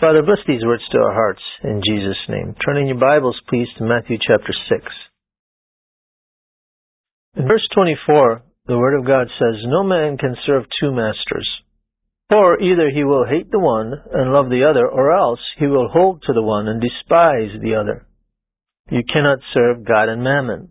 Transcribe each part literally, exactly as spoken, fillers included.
Father, bless these words to our hearts in Jesus' name. Turn in your Bibles, please, to Matthew chapter six. In verse twenty-four, the Word of God says, "No man can serve two masters. For either he will hate the one and love the other, or else he will hold to the one and despise the other. You cannot serve God and mammon.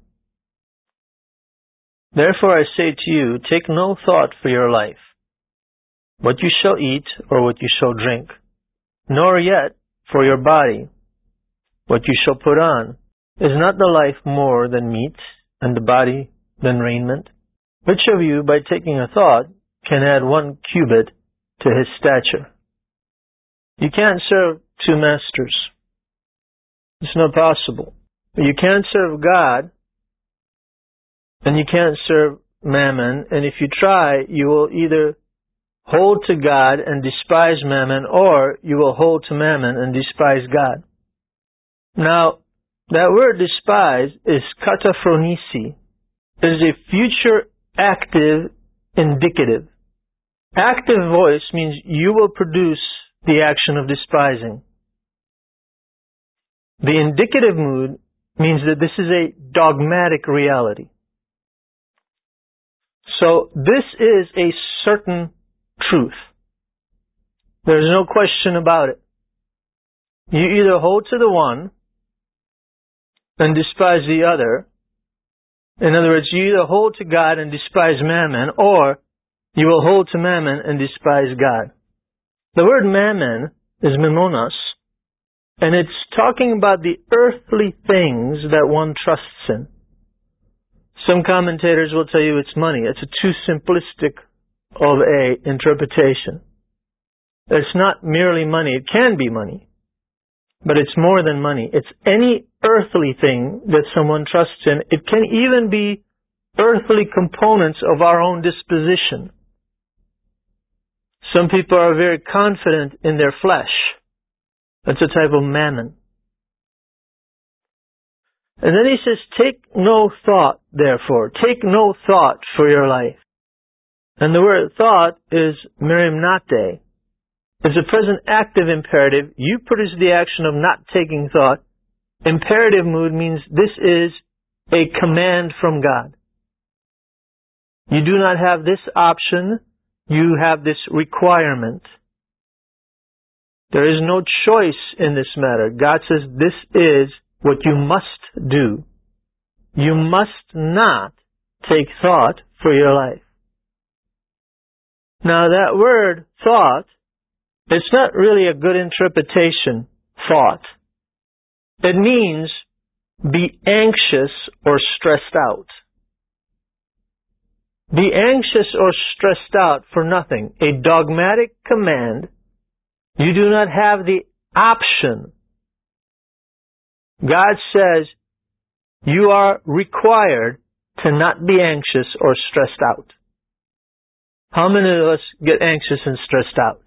Therefore I say to you, take no thought for your life, what you shall eat or what you shall drink, nor yet for your body, what you shall put on. Is not the life more than meat, and the body than raiment? Which of you, by taking a thought, can add one cubit to his stature? You can't serve two masters. It's not possible. You can't serve God, and you can't serve mammon, and if you try, you will either hold to God and despise mammon, or you will hold to mammon and despise God. Now, that word despise is kataphronisi. It is a future active indicative. Active voice means you will produce the action of despising. The indicative mood means that this is a dogmatic reality. So this is a certain truth. There's no question about it. You either hold to the one and despise the other. In other words, you either hold to God and despise mammon, or you will hold to mammon and despise God. The word mammon is mimonos, and it's talking about the earthly things that one trusts in. Some commentators will tell you it's money. It's a too simplistic of a interpretation. It's not merely money. It can be money, but it's more than money. It's any earthly thing that someone trusts in. It can even be earthly components of our own disposition. Some people are very confident in their flesh. That's a type of mammon. And then he says, take no thought, therefore. Take no thought for your life. And the word thought is merimnate. It's a present active imperative. You produce the action of not taking thought. Imperative mood means this is a command from God. You do not have this option. You have this requirement. There is no choice in this matter. God says this is what you must do. You must not take thought for your life. Now that word, thought, it's not really a good interpretation, thought. It means be anxious or stressed out. Be anxious or stressed out for nothing. A dogmatic command. You do not have the option. God says you are required to not be anxious or stressed out. How many of us get anxious and stressed out?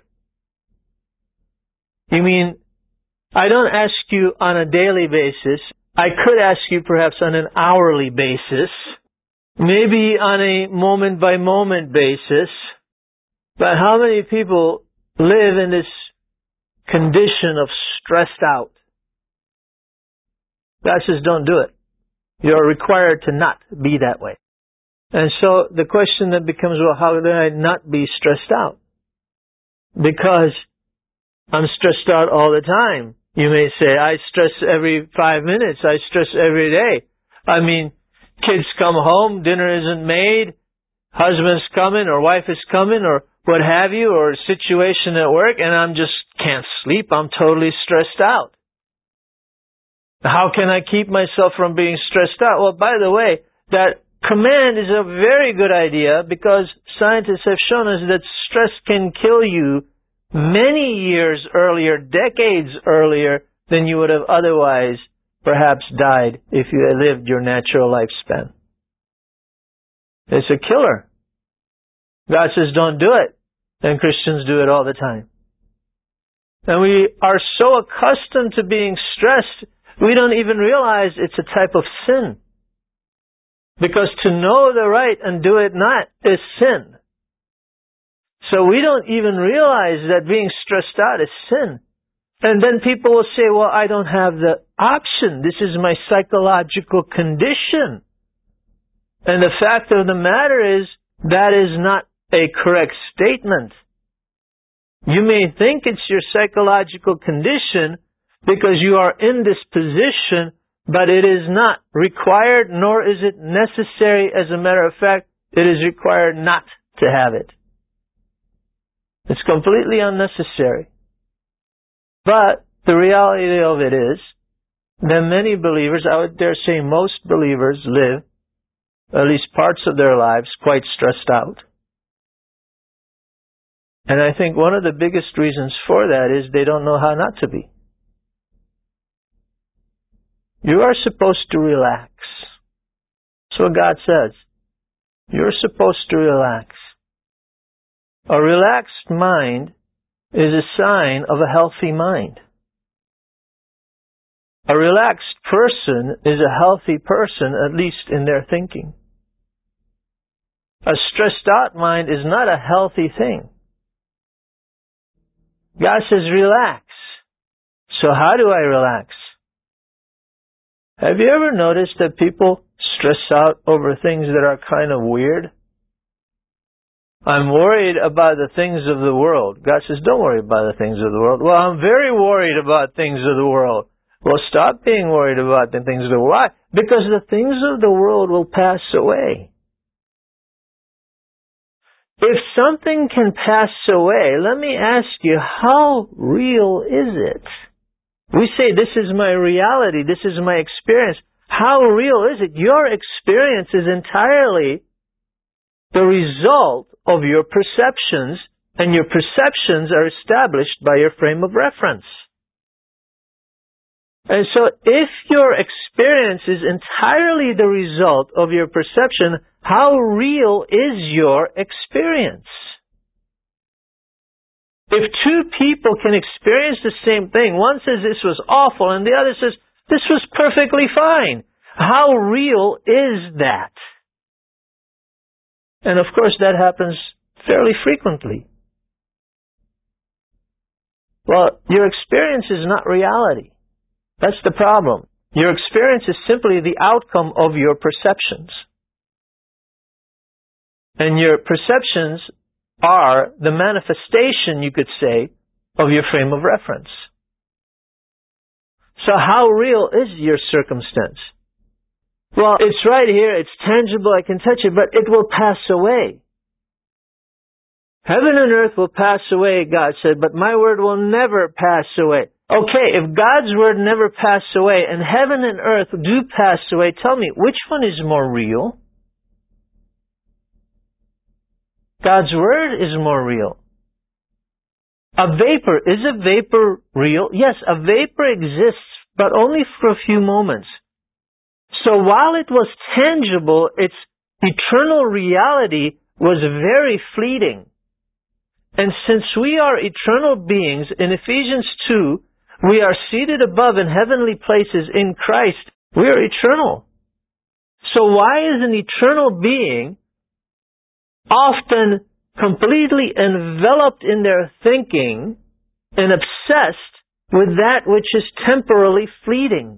You mean, I don't ask you on a daily basis. I could ask you perhaps on an hourly basis. Maybe on a moment-by-moment basis. But how many people live in this condition of stressed out? God says, don't do it. You're required to not be that way. And so the question then becomes, well, how do I not be stressed out? Because I'm stressed out all the time. You may say, I stress every five minutes. I stress every day. I mean, kids come home, dinner isn't made, husband's coming or wife is coming or what have you, or a situation at work, and I'm just can't sleep. I'm totally stressed out. How can I keep myself from being stressed out? Well, by the way, that command is a very good idea because scientists have shown us that stress can kill you many years earlier, decades earlier, than you would have otherwise perhaps died if you had lived your natural lifespan. It's a killer. God says don't do it, and Christians do it all the time. And we are so accustomed to being stressed, we don't even realize it's a type of sin. Because to know the right and do it not is sin. So we don't even realize that being stressed out is sin. And then people will say, well, I don't have the option. This is my psychological condition. And the fact of the matter is, that is not a correct statement. You may think it's your psychological condition because you are in this position, but it is not required, nor is it necessary. As a matter of fact, it is required not to have it. It's completely unnecessary. But the reality of it is that many believers, I would dare say most believers, live, at least parts of their lives, quite stressed out. And I think one of the biggest reasons for that is they don't know how not to be. You are supposed to relax. That's what God says. You're supposed to relax. A relaxed mind is a sign of a healthy mind. A relaxed person is a healthy person, at least in their thinking. A stressed out mind is not a healthy thing. God says relax. So how do I relax? Have you ever noticed that people stress out over things that are kind of weird? I'm worried about the things of the world. God says, don't worry about the things of the world. Well, I'm very worried about things of the world. Well, stop being worried about the things of the world. Why? Because the things of the world will pass away. If something can pass away, let me ask you, how real is it? We say, this is my reality, this is my experience. How real is it? Your experience is entirely the result of your perceptions, and your perceptions are established by your frame of reference. And so if your experience is entirely the result of your perception, how real is your experience? If two people can experience the same thing, one says this was awful and the other says this was perfectly fine, how real is that? And of course that happens fairly frequently. Well, your experience is not reality. That's the problem. Your experience is simply the outcome of your perceptions. And your perceptions are the manifestation, you could say, of your frame of reference. So how real is your circumstance? Well, it's right here, it's tangible, I can touch it, but it will pass away. Heaven and earth will pass away, God said, but my word will never pass away. Okay, if God's word never passed away and heaven and earth do pass away, tell me, which one is more real? God's word is more real. A vapor, is a vapor real? Yes, a vapor exists, but only for a few moments. So while it was tangible, its eternal reality was very fleeting. And since we are eternal beings, in Ephesians two, we are seated above in heavenly places in Christ. We are eternal. So why is an eternal being often completely enveloped in their thinking and obsessed with that which is temporally fleeting?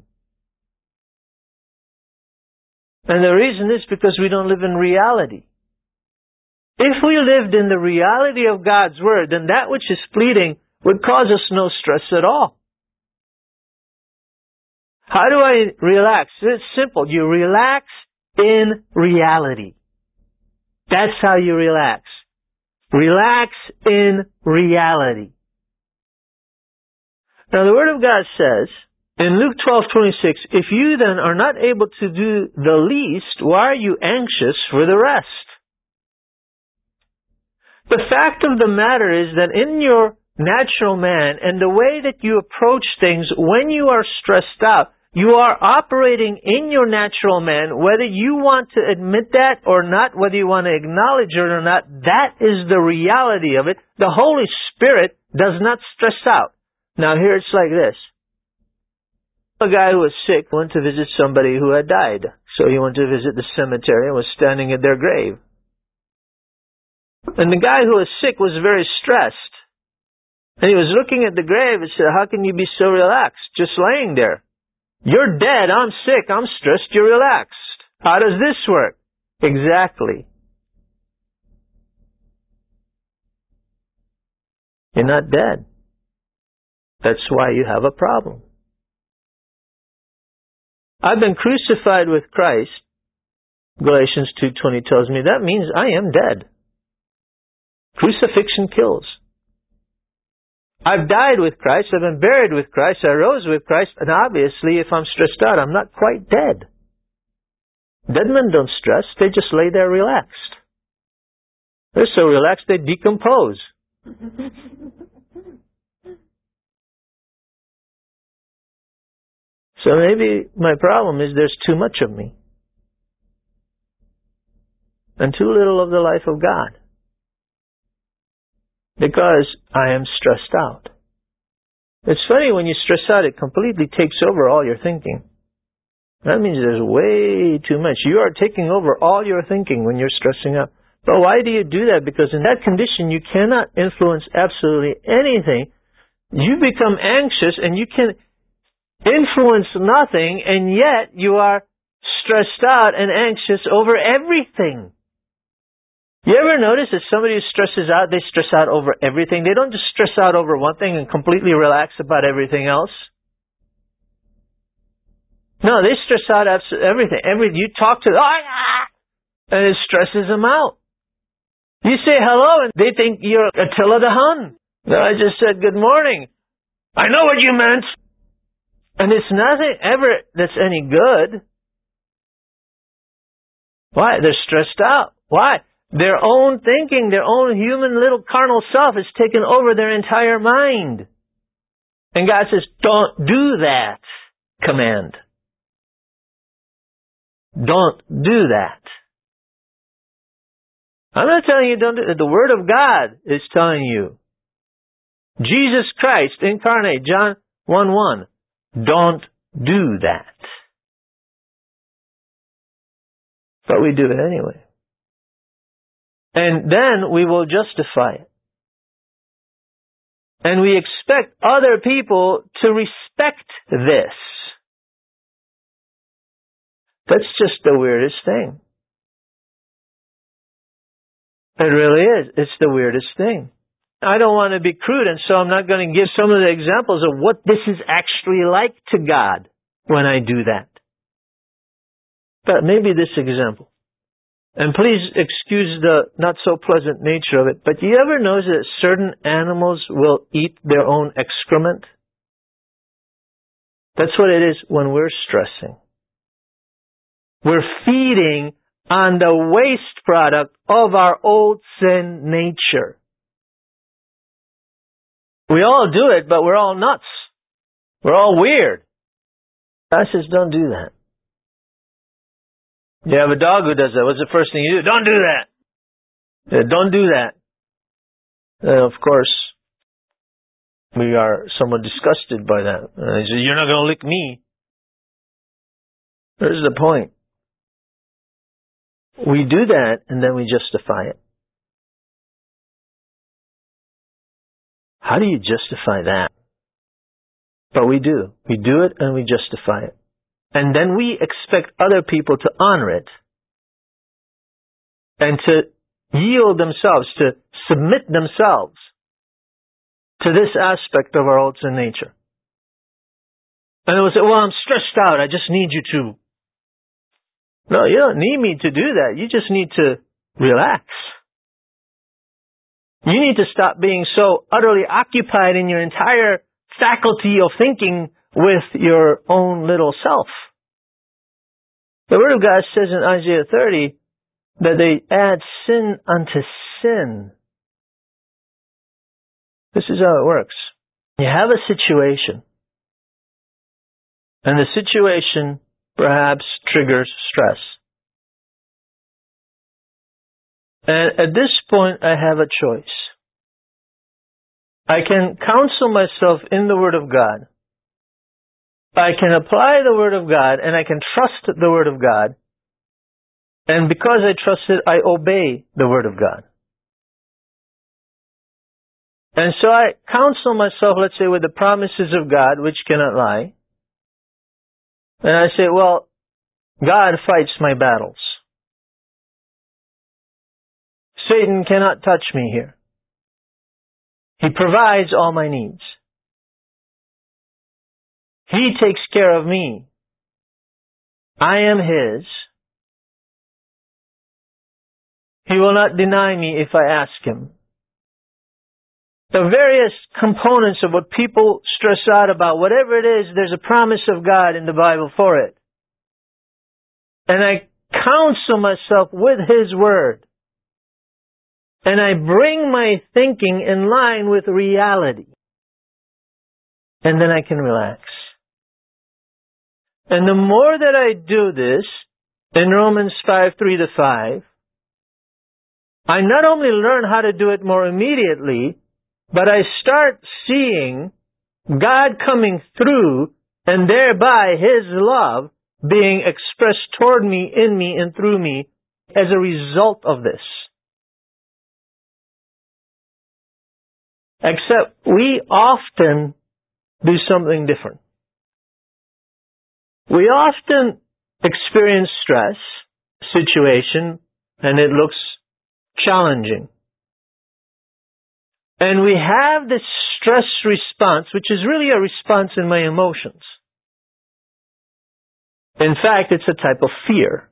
And the reason is because we don't live in reality. If we lived in the reality of God's word, then that which is fleeting would cause us no stress at all. How do I relax? It's simple. You relax in reality. That's how you relax. Relax in reality. Now the Word of God says, in Luke twelve twenty-six, if you then are not able to do the least, why are you anxious for the rest? The fact of the matter is that in your natural man and the way that you approach things when you are stressed out, you are operating in your natural man, whether you want to admit that or not, whether you want to acknowledge it or not, that is the reality of it. The Holy Spirit does not stress out. Now here it's like this. A guy who was sick went to visit somebody who had died. So he went to visit the cemetery and was standing at their grave. And the guy who was sick was very stressed. And he was looking at the grave and said, how can you be so relaxed, just laying there? You're dead, I'm sick, I'm stressed, you're relaxed. How does this work? Exactly. You're not dead. That's why you have a problem. I've been crucified with Christ. Galatians two twenty tells me that means I am dead. Crucifixion kills. I've died with Christ, I've been buried with Christ, I rose with Christ, and obviously if I'm stressed out, I'm not quite dead. Dead men don't stress, they just lay there relaxed. They're so relaxed they decompose. So maybe my problem is there's too much of me. And too little of the life of God. Because I am stressed out. It's funny, when you stress out, it completely takes over all your thinking. That means there's way too much. You are taking over all your thinking when you're stressing out. But why do you do that? Because in that condition, you cannot influence absolutely anything. You become anxious and you can influence nothing, and yet you are stressed out and anxious over everything. You ever notice that somebody who stresses out, they stress out over everything? They don't just stress out over one thing and completely relax about everything else. No, they stress out absolutely everything. Every, you talk to them, and it stresses them out. You say hello, and they think you're Attila the Hun. No, I just said good morning. I know what you meant. And it's nothing ever that's any good. Why? They're stressed out. Why? Their own thinking, their own human little carnal self has taken over their entire mind. And God says, don't do that command. Don't do that. I'm not telling you don't do it. The Word of God is telling you. Jesus Christ incarnate, John one one. Don't do that. But we do it anyway. And then we will justify it. And we expect other people to respect this. That's just the weirdest thing. It really is. It's the weirdest thing. I don't want to be crude, and so I'm not going to give some of the examples of what this is actually like to God when I do that. But maybe this example. And please excuse the not so pleasant nature of it, but do you ever notice that certain animals will eat their own excrement? That's what it is when we're stressing. We're feeding on the waste product of our old sin nature. We all do it, but we're all nuts. We're all weird. God says, don't do that. You have a dog who does that. What's the first thing you do? Don't do that. Yeah, don't do that. And of course, we are somewhat disgusted by that. And he says, you're not going to lick me. There's the point. We do that, and then we justify it. How do you justify that? But we do. We do it and we justify it. And then we expect other people to honor it and to yield themselves, to submit themselves to this aspect of our old sin nature. And they will say, well, I'm stressed out. I just need you to. No, you don't need me to do that. You just need to relax. You need to stop being so utterly occupied in your entire faculty of thinking with your own little self. The Word of God says in Isaiah thirty that they add sin unto sin. This is how it works. You have a situation, and the situation perhaps triggers stress. And at this point, I have a choice. I can counsel myself in the Word of God. I can apply the Word of God, and I can trust the Word of God. And because I trust it, I obey the Word of God. And so I counsel myself, let's say, with the promises of God, which cannot lie. And I say, well, God fights my battles. Satan cannot touch me here. He provides all my needs. He takes care of me. I am His. He will not deny me if I ask Him. The various components of what people stress out about, whatever it is, there's a promise of God in the Bible for it. And I counsel myself with His Word. And I bring my thinking in line with reality. And then I can relax. And the more that I do this, in Romans five, three to five, I not only learn how to do it more immediately, but I start seeing God coming through and thereby His love being expressed toward me, in me, and through me as a result of this. Except we often do something different. We often experience stress, situation, and it looks challenging. And we have this stress response, which is really a response in my emotions. In fact, it's a type of fear.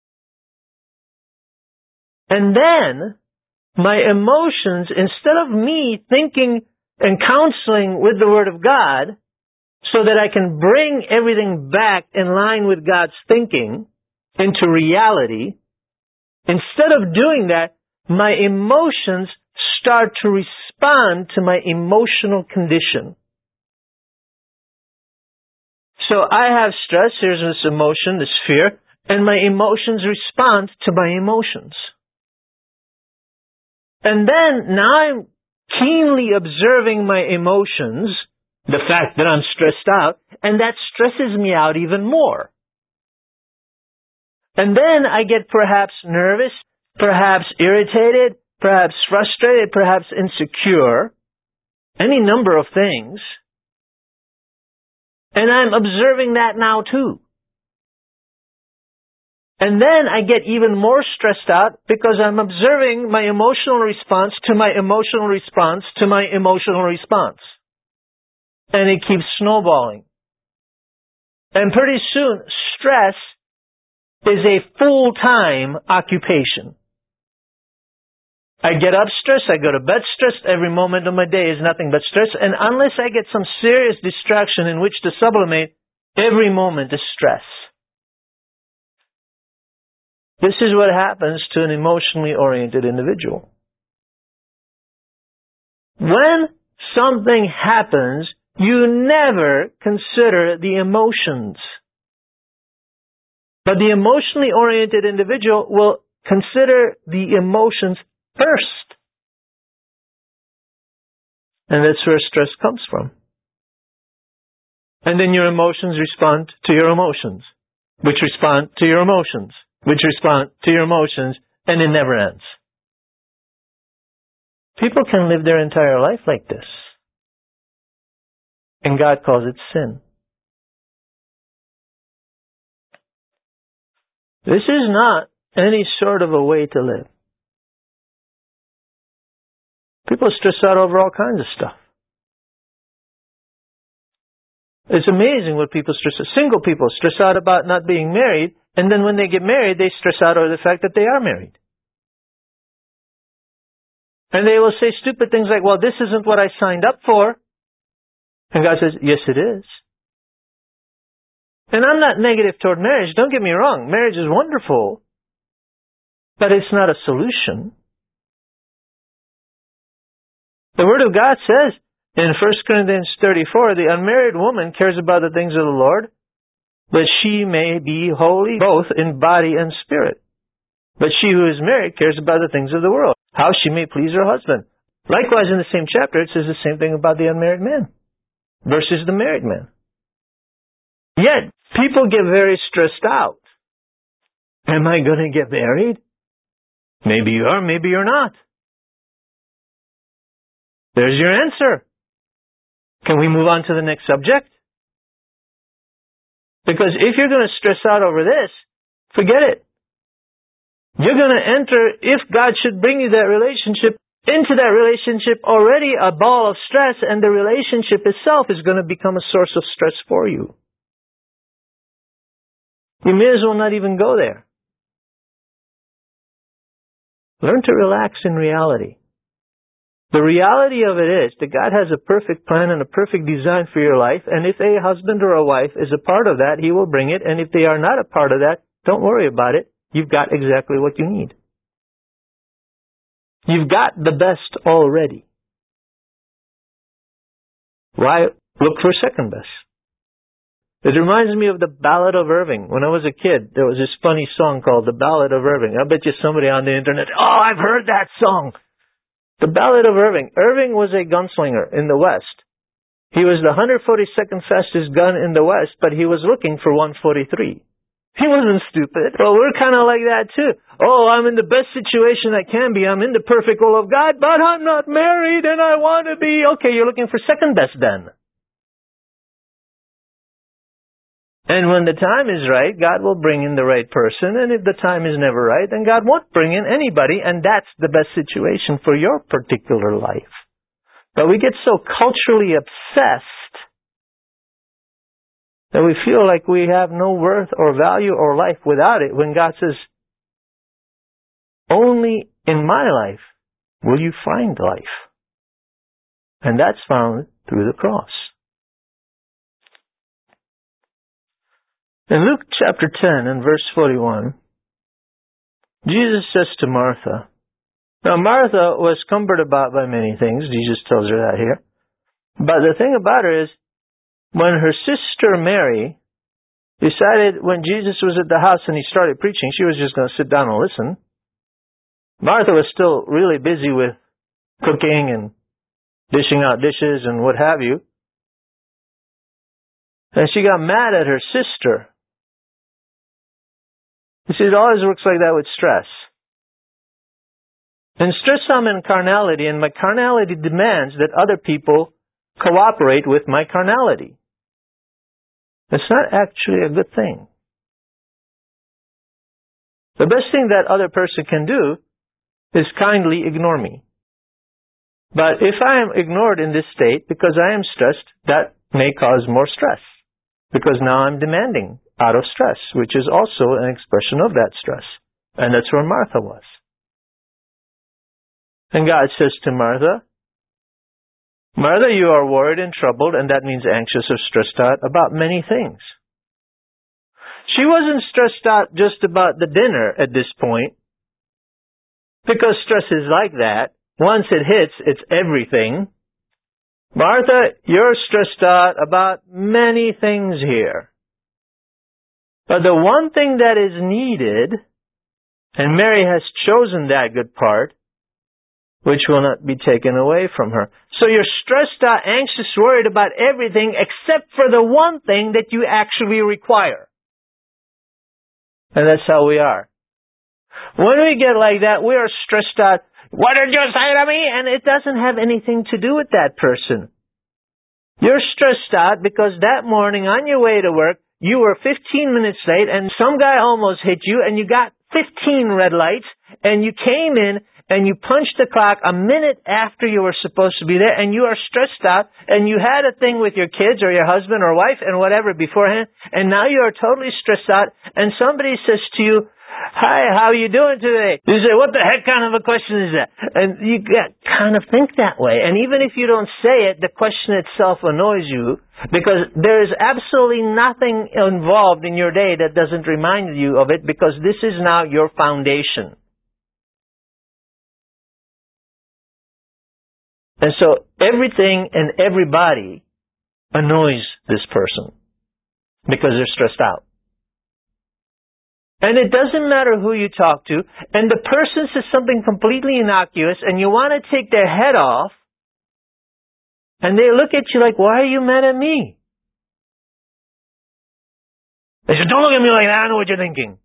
And then, my emotions, instead of me thinking and counseling with the Word of God, so that I can bring everything back in line with God's thinking into reality, instead of doing that, my emotions start to respond to my emotional condition. So I have stress, here's this emotion, this fear, and my emotions respond to my emotions. And then, now I'm keenly observing my emotions, the fact that I'm stressed out, and that stresses me out even more. And then I get perhaps nervous, perhaps irritated, perhaps frustrated, perhaps insecure, any number of things. And I'm observing that now too. And then I get even more stressed out because I'm observing my emotional response to my emotional response to my emotional response. And it keeps snowballing. And pretty soon, stress is a full-time occupation. I get up stressed, I go to bed stressed, every moment of my day is nothing but stress, and unless I get some serious distraction in which to sublimate, every moment is stress. This is what happens to an emotionally oriented individual. When something happens, you never consider the emotions. But the emotionally oriented individual will consider the emotions first. And that's where stress comes from. And then your emotions respond to your emotions, which respond to your emotions, which respond to your emotions, and it never ends. People can live their entire life like this. And God calls it sin. This is not any sort of a way to live. People stress out over all kinds of stuff. It's amazing what people stress out. Single people stress out about not being married, and then when they get married, they stress out over the fact that they are married. And they will say stupid things like, well, this isn't what I signed up for. And God says, yes, it is. And I'm not negative toward marriage. Don't get me wrong. Marriage is wonderful. But it's not a solution. The Word of God says in First Corinthians thirty-four, the unmarried woman cares about the things of the Lord, that she may be holy both in body and spirit. But she who is married cares about the things of the world, how she may please her husband. Likewise, in the same chapter, it says the same thing about the unmarried man versus the married man. Yet, people get very stressed out. Am I going to get married? Maybe you are, maybe you're not. There's your answer. Can we move on to the next subject? Because if you're going to stress out over this, forget it. You're going to enter, if God should bring you that relationship, into that relationship already a ball of stress, and the relationship itself is going to become a source of stress for you. You may as well not even go there. Learn to relax in reality. The reality of it is that God has a perfect plan and a perfect design for your life, and if a husband or a wife is a part of that, He will bring it, and if they are not a part of that, don't worry about it. You've got exactly what you need. You've got the best already. Why look for second best? It reminds me of the Ballad of Irving. When I was a kid, there was this funny song called The Ballad of Irving. I bet you somebody on the internet, oh, I've heard that song. The Ballad of Irving. Irving was a gunslinger in the West. He was the one hundred forty-second fastest gun in the West, but he was looking for one forty-three. He wasn't stupid. Well, we're kind of like that too. Oh, I'm in the best situation I can be. I'm in the perfect will of God, but I'm not married and I want to be. Okay, you're looking for second best then. And when the time is right, God will bring in the right person. And if the time is never right, then God won't bring in anybody. And that's the best situation for your particular life. But we get so culturally obsessed that we feel like we have no worth or value or life without it, when God says, only in my life will you find life. And that's found through the cross. In Luke chapter ten and verse forty-one, Jesus says to Martha, now Martha was cumbered about by many things, Jesus tells her that here. But the thing about her is, when her sister Mary decided when Jesus was at the house and He started preaching, she was just going to sit down and listen. Martha was still really busy with cooking and dishing out dishes and what have you. And she got mad at her sister. You see, it always works like that with stress. In stress, I'm in carnality, and my carnality demands that other people cooperate with my carnality. It's not actually a good thing. The best thing that other person can do is kindly ignore me. But if I am ignored in this state because I am stressed, that may cause more stress. Because now I'm demanding out of stress, which is also an expression of that stress. And that's where Martha was. And God says to Martha, Martha, you are worried and troubled, and that means anxious or stressed out about many things. She wasn't stressed out just about the dinner at this point, because stress is like that. Once it hits, it's everything. Martha, you're stressed out about many things here. But the one thing that is needed, and Mary has chosen that good part, which will not be taken away from her. So you're stressed out, anxious, worried about everything except for the one thing that you actually require. And that's how we are. When we get like that, we are stressed out. What did you say to me? And it doesn't have anything to do with that person. You're stressed out because that morning on your way to work, you were fifteen minutes late and some guy almost hit you and you got fifteen red lights and you came in and you punched the clock a minute after you were supposed to be there, and you are stressed out, and you had a thing with your kids or your husband or wife and whatever beforehand, and now you are totally stressed out, and somebody says to you, hi, how are you doing today? You say, what the heck kind of a question is that? And you kind of think that way. And even if you don't say it, the question itself annoys you, because there is absolutely nothing involved in your day that doesn't remind you of it, because this is now your foundation. And so everything and everybody annoys this person because they're stressed out. And it doesn't matter who you talk to, and the person says something completely innocuous, and you want to take their head off, and they look at you like, why are you mad at me? They say, don't look at me like that, I know what you're thinking.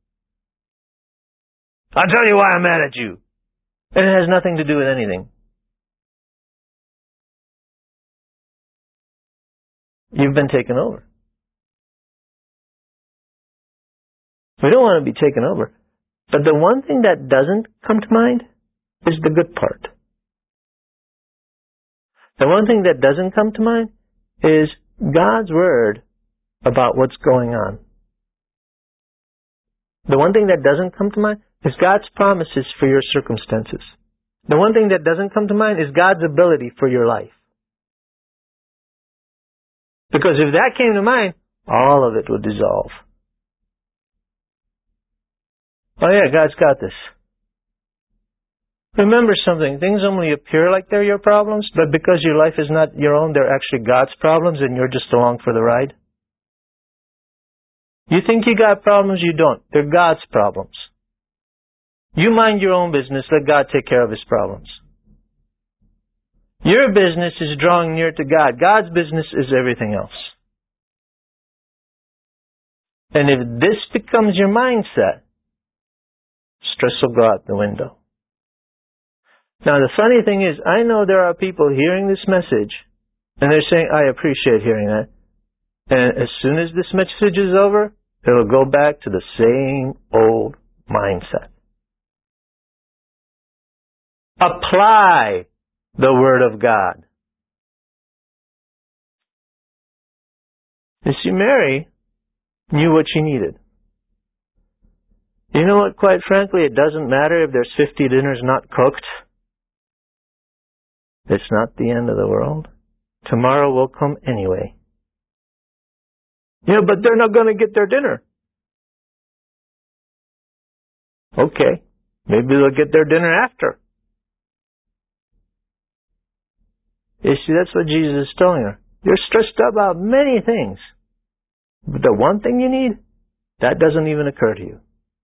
I'll tell you why I'm mad at you. And it has nothing to do with anything. you've been taken over. We don't want to be taken over. But the one thing that doesn't come to mind is the good part. The one thing that doesn't come to mind is God's word about what's going on. The one thing that doesn't come to mind is God's promises for your circumstances. The one thing that doesn't come to mind is God's ability for your life. Because if that came to mind, all of it would dissolve. Oh yeah, God's got this. Remember something, things only appear like they're your problems, but because your life is not your own, they're actually God's problems and you're just along for the ride. You think you got problems, you don't. They're God's problems. You mind your own business, let God take care of His problems. Your business is drawing near to God. God's business is everything else. And if this becomes your mindset, stress will go out the window. Now the funny thing is, I know there are people hearing this message, and they're saying, I appreciate hearing that. And as soon as this message is over, it'll go back to the same old mindset. Apply the Word of God. You see, Mary knew what she needed. You know what, quite frankly, it doesn't matter if there's fifty dinners not cooked. It's not the end of the world. Tomorrow will come anyway. Yeah, but they're not going to get their dinner. Okay, maybe they'll get their dinner after. You see, that's what Jesus is telling her. You're stressed about many things. But the one thing you need, that doesn't even occur to you.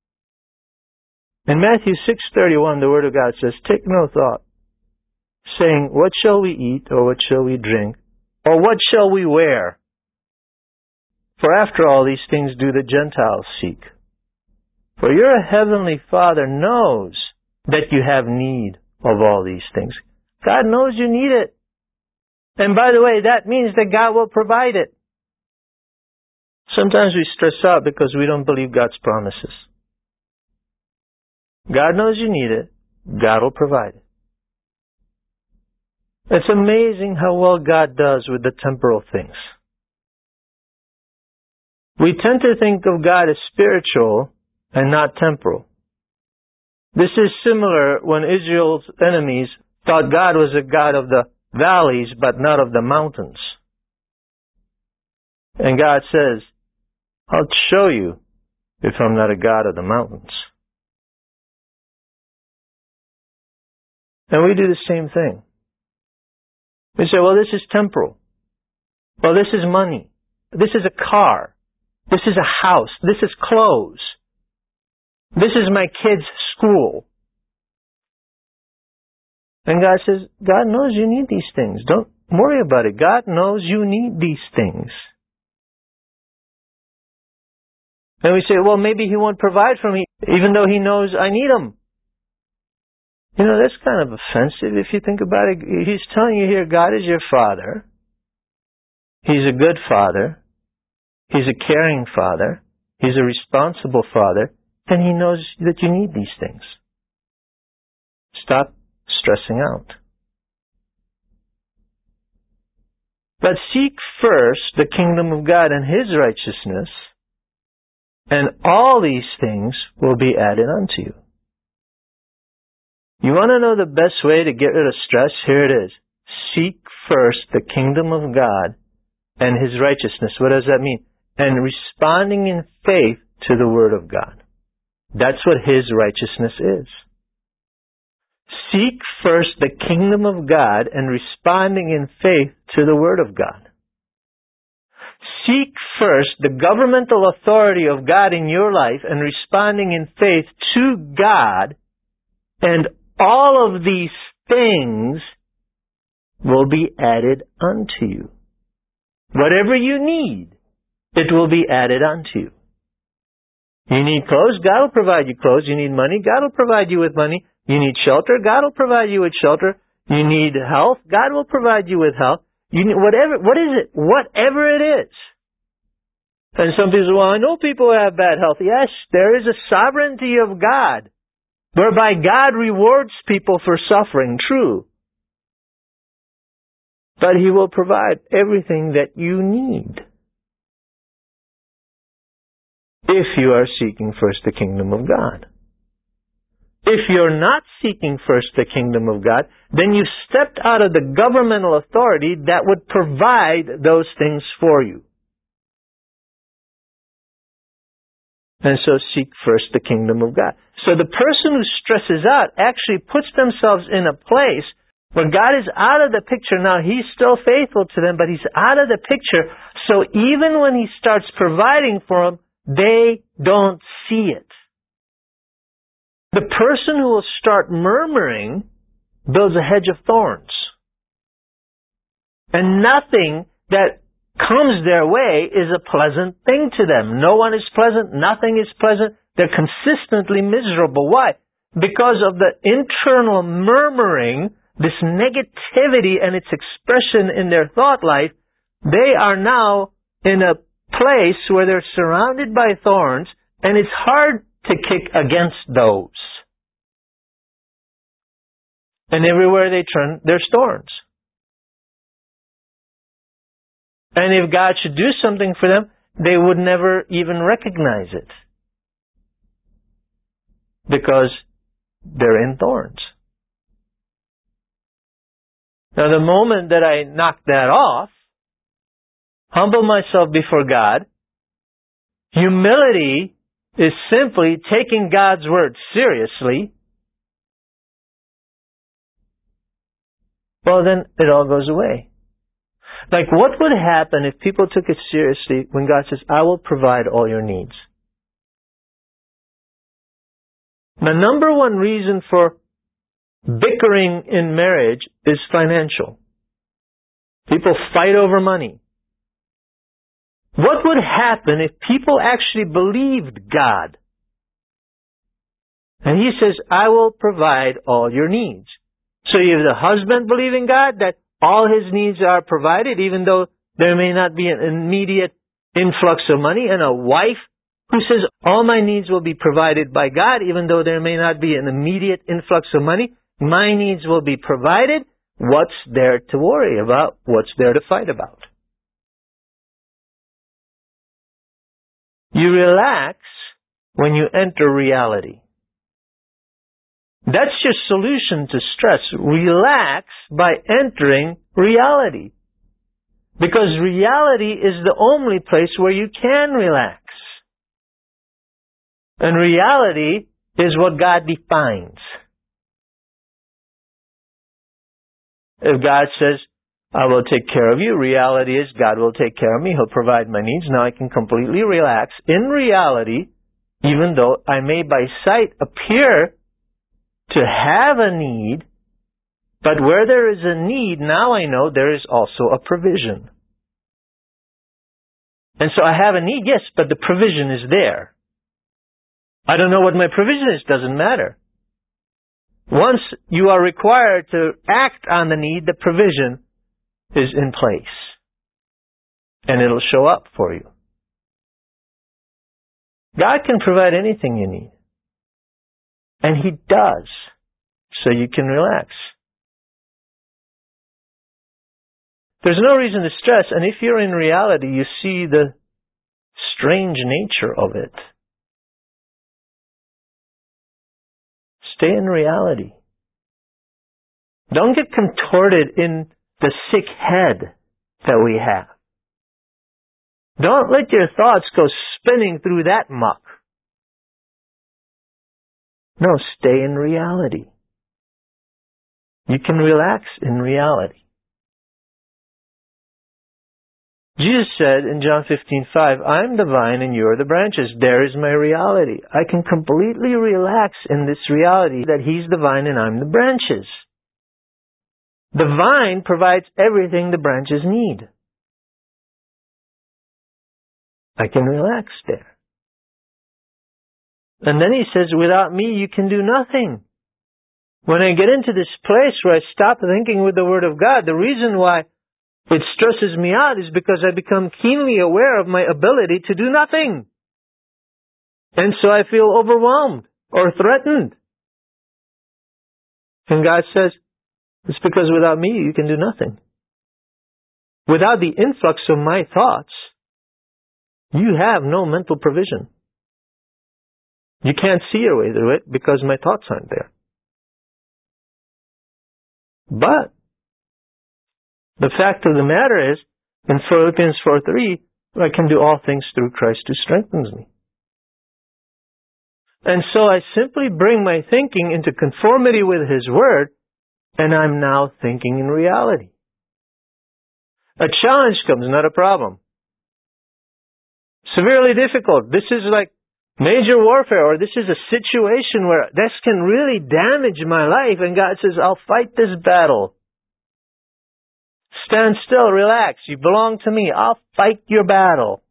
In Matthew six thirty-one, the Word of God says, take no thought, saying, what shall we eat, or what shall we drink, or what shall we wear? For after all these things do the Gentiles seek. For your heavenly Father knows that you have need of all these things. God knows you need it. And by the way, that means that God will provide it. Sometimes we stress out because we don't believe God's promises. God knows you need it. God will provide it. It's amazing how well God does with the temporal things. We tend to think of God as spiritual and not temporal. This is similar when Israel's enemies thought God was a God of the valleys but not of the mountains. And God says, I'll show you if I'm not a God of the mountains. And we do the same thing. We say, well, this is temporal. Well, this is money. This is a car. This is a house. This is clothes. This is my kid's school. And God says, God knows you need these things. Don't worry about it. God knows you need these things. And we say, well, maybe He won't provide for me, even though He knows I need them. You know, that's kind of offensive if you think about it. He's telling you here, God is your Father. He's a good Father. He's a caring Father. He's a responsible Father. And He knows that you need these things. Stop stressing out. But seek first the kingdom of God and His righteousness, and all these things will be added unto you. You want to know the best way to get rid of stress? Here it is. Seek first the kingdom of God and His righteousness. What does that mean? And responding in faith to the Word of God. That's what His righteousness is. Seek first the kingdom of God and responding in faith to the Word of God. Seek first the governmental authority of God in your life and responding in faith to God, and all of these things will be added unto you. Whatever you need, it will be added unto you. You need clothes, God will provide you clothes. You need money, God will provide you with money. You need shelter, God will provide you with shelter. You need health, God will provide you with health. You need whatever. What is it? Whatever it is. And some people say, well, I know people who have bad health. Yes, there is a sovereignty of God, whereby God rewards people for suffering, true. But He will provide everything that you need if you are seeking first the kingdom of God. If you're not seeking first the kingdom of God, then you've stepped out of the governmental authority that would provide those things for you. And so seek first the kingdom of God. So the person who stresses out actually puts themselves in a place where God is out of the picture. Now, He's still faithful to them, but He's out of the picture. So even when He starts providing for them, they don't see it. The person who will start murmuring builds a hedge of thorns. And nothing that comes their way is a pleasant thing to them. No one is pleasant. Nothing is pleasant. They're consistently miserable. Why? Because of the internal murmuring, this negativity and its expression in their thought life. They are now in a place where they're surrounded by thorns, and it's hard to kick against those. And everywhere they turn, there's thorns. And if God should do something for them, they would never even recognize it. Because they're in thorns. Now, the moment that I knock that off, humble myself before God, humility is simply taking God's word seriously, well, then it all goes away. Like, what would happen if people took it seriously when God says, I will provide all your needs? The number one reason for bickering in marriage is financial. People fight over money. What would happen if people actually believed God? And He says, I will provide all your needs. So you have the husband believing God that all his needs are provided, even though there may not be an immediate influx of money, and a wife who says, all my needs will be provided by God, even though there may not be an immediate influx of money. My needs will be provided. What's there to worry about? What's there to fight about? You relax when you enter reality. That's your solution to stress. Relax by entering reality. Because reality is the only place where you can relax. And reality is what God defines. If God says, I will take care of you, reality is God will take care of me. He'll provide my needs. Now I can completely relax. In reality, even though I may by sight appear to have a need, but where there is a need, now I know there is also a provision. And so I have a need, yes, but the provision is there. I don't know what my provision is, doesn't matter. Once you are required to act on the need, the provision is in place. And it'll show up for you. God can provide anything you need. And He does. So you can relax. There's no reason to stress. And if you're in reality, you see the strange nature of it. Stay in reality. Don't get contorted in the sick head that we have. Don't let your thoughts go spinning through that muck. No, stay in reality. You can relax in reality. Jesus said in John fifteen five, I am the vine and you are the branches. There is my reality. I can completely relax in this reality that He's the vine and I'm the branches. The vine provides everything the branches need. I can relax there. And then He says, without me you can do nothing. When I get into this place where I stop thinking with the Word of God, the reason why it stresses me out is because I become keenly aware of my ability to do nothing. And so I feel overwhelmed or threatened. And God says, it's because without me you can do nothing. Without the influx of my thoughts, you have no mental provision. You can't see your way through it because my thoughts aren't there. But the fact of the matter is, in Philippians four three, I can do all things through Christ who strengthens me. And so I simply bring my thinking into conformity with His Word, and I'm now thinking in reality. A challenge comes, not a problem. Severely difficult. This is like major warfare, or this is a situation where this can really damage my life, and God says, I'll fight this battle. Stand still, relax. You belong to me. I'll fight your battle.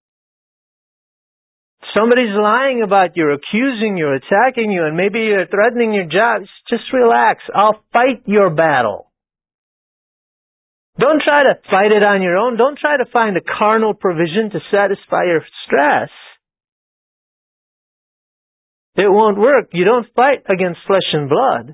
Somebody's lying about you, accusing you, attacking you, and maybe you're threatening your job. Just relax. I'll fight your battle. Don't try to fight it on your own. Don't try to find a carnal provision to satisfy your stress. It won't work. You don't fight against flesh and blood.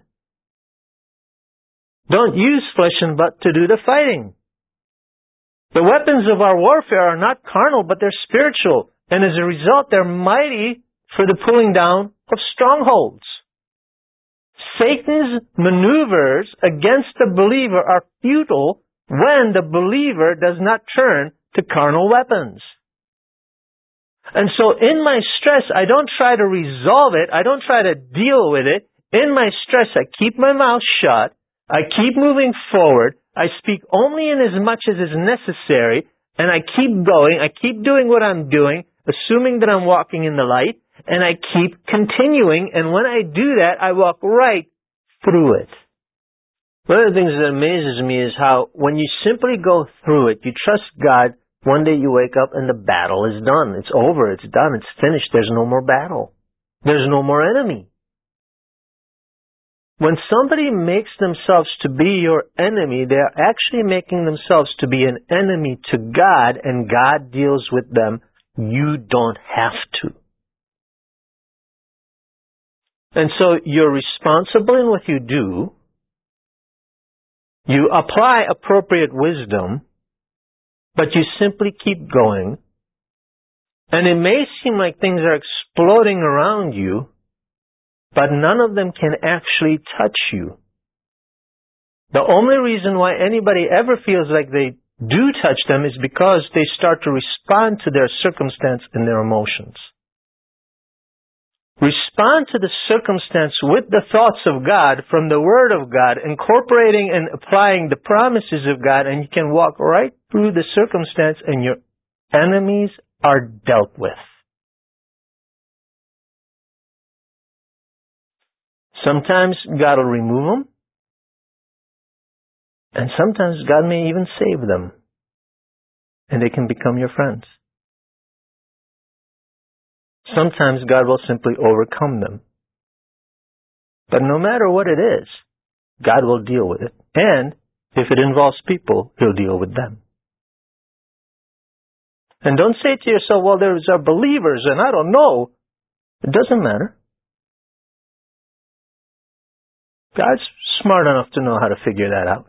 Don't use flesh and blood to do the fighting. The weapons of our warfare are not carnal, but they're spiritual. And as a result, they're mighty for the pulling down of strongholds. Satan's maneuvers against the believer are futile when the believer does not turn to carnal weapons. And so in my stress, I don't try to resolve it. I don't try to deal with it. In my stress, I keep my mouth shut. I keep moving forward. I speak only in as much as is necessary. And I keep going. I keep doing what I'm doing, assuming that I'm walking in the light. And I keep continuing. And when I do that, I walk right through it. One of the things that amazes me is how when you simply go through it, you trust God, one day you wake up and the battle is done. It's over. It's done. It's finished. There's no more battle. There's no more enemy. When somebody makes themselves to be your enemy, they're actually making themselves to be an enemy to God, and God deals with them. You don't have to. And so you're responsible in what you do. You apply appropriate wisdom, but you simply keep going. And it may seem like things are exploding around you, but none of them can actually touch you. The only reason why anybody ever feels like they do touch them is because they start to respond to their circumstance and their emotions. Respond to the circumstance with the thoughts of God from the Word of God, incorporating and applying the promises of God, and you can walk right through the circumstance and your enemies are dealt with. Sometimes God will remove them, and sometimes God may even save them, and they can become your friends. Sometimes God will simply overcome them. But no matter what it is, God will deal with it. And if it involves people, He'll deal with them. And don't say to yourself, well, there's our believers and I don't know. It doesn't matter. God's smart enough to know how to figure that out.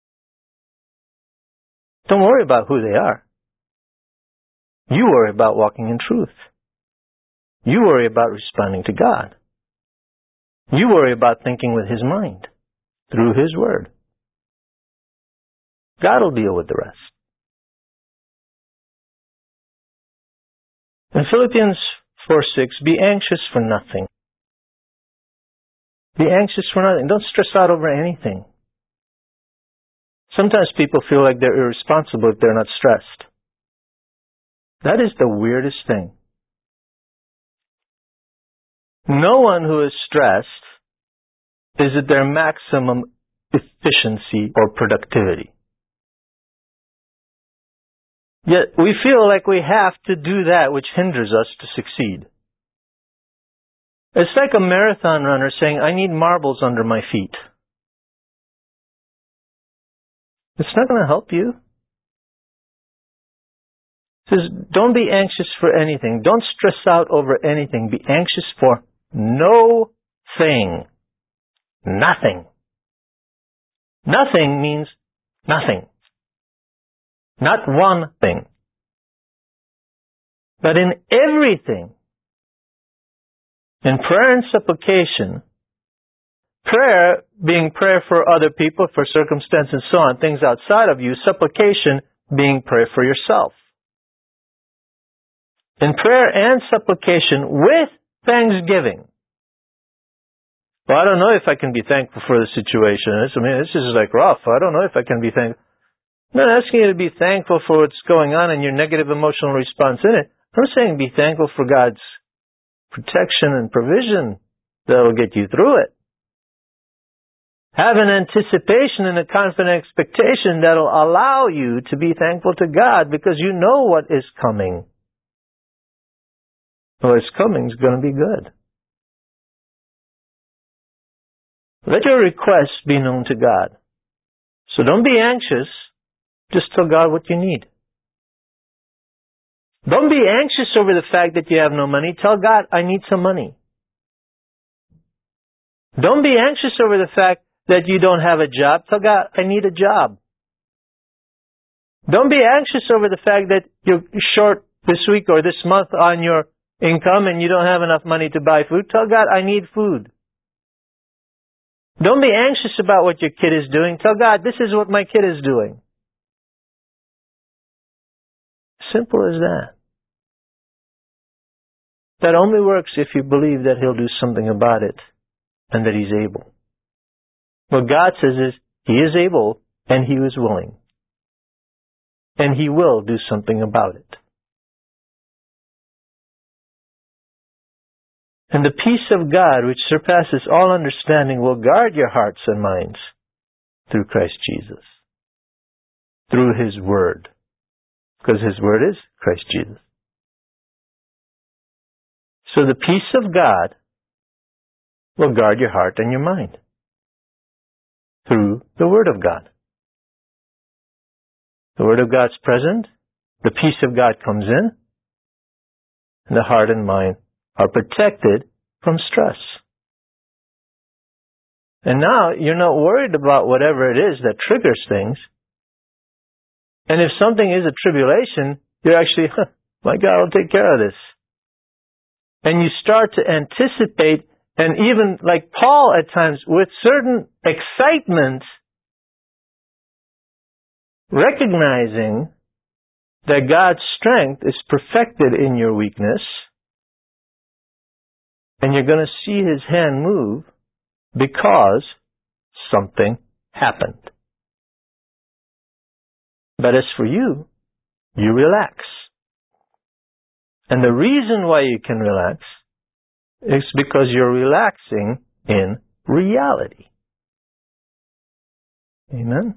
Don't worry about who they are. You worry about walking in truth. You worry about responding to God. You worry about thinking with His mind, through His Word. God will deal with the rest. In Philippians four six, be anxious for nothing. Be anxious for nothing. Don't stress out over anything. Sometimes people feel like they're irresponsible if they're not stressed. That is the weirdest thing. No one who is stressed is at their maximum efficiency or productivity. Yet we feel like we have to do that which hinders us to succeed. It's like a marathon runner saying, I need marbles under my feet. It's not going to help you. It says, don't be anxious for anything. Don't stress out over anything. Be anxious for no thing. Nothing. Nothing means nothing. Not one thing. But in everything, in prayer and supplication, prayer being prayer for other people, for circumstance and so on, things outside of you, supplication being prayer for yourself. In prayer and supplication with thanksgiving. Well, I don't know if I can be thankful for the situation. I mean, this is like rough. I don't know if I can be thankful. I'm not asking you to be thankful for what's going on and your negative emotional response in it. I'm saying be thankful for God's protection and provision that will get you through it. Have an anticipation and a confident expectation that will allow you to be thankful to God because you know what is coming. What is coming is going to be good. Let your requests be known to God. So don't be anxious. Just tell God what you need. Don't be anxious over the fact that you have no money. Tell God, I need some money. Don't be anxious over the fact that you don't have a job. Tell God, I need a job. Don't be anxious over the fact that you're short this week or this month on your income and you don't have enough money to buy food. Tell God, I need food. Don't be anxious about what your kid is doing. Tell God, this is what my kid is doing. Simple as that. That only works if you believe that He'll do something about it and that He's able. What God says is, He is able and He is willing. And He will do something about it. And the peace of God, which surpasses all understanding, will guard your hearts and minds through Christ Jesus. Through His Word. Because His Word is Christ Jesus. So the peace of God will guard your heart and your mind through the Word of God. The Word of God's present, the peace of God comes in, and the heart and mind are protected from stress. And now you're not worried about whatever it is that triggers things. And if something is a tribulation, you're actually, huh, my God will take care of this. And you start to anticipate, and even like Paul at times, with certain excitement, recognizing that God's strength is perfected in your weakness, and you're going to see His hand move because something happened. But as for you, you relax. And the reason why you can relax is because you're relaxing in reality. Amen?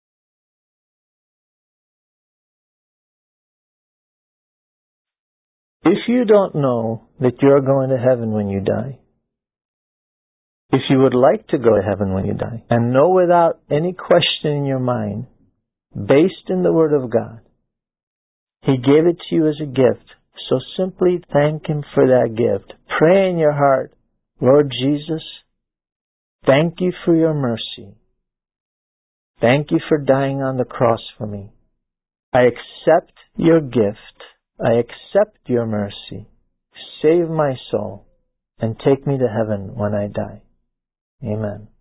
If you don't know that you're going to heaven when you die, if you would like to go to heaven when you die, and know without any question in your mind, based in the Word of God, He gave it to you as a gift, so simply thank Him for that gift. Pray in your heart, Lord Jesus, thank You for Your mercy. Thank You for dying on the cross for me. I accept Your gift. I accept Your mercy. Save my soul and take me to heaven when I die. Amen.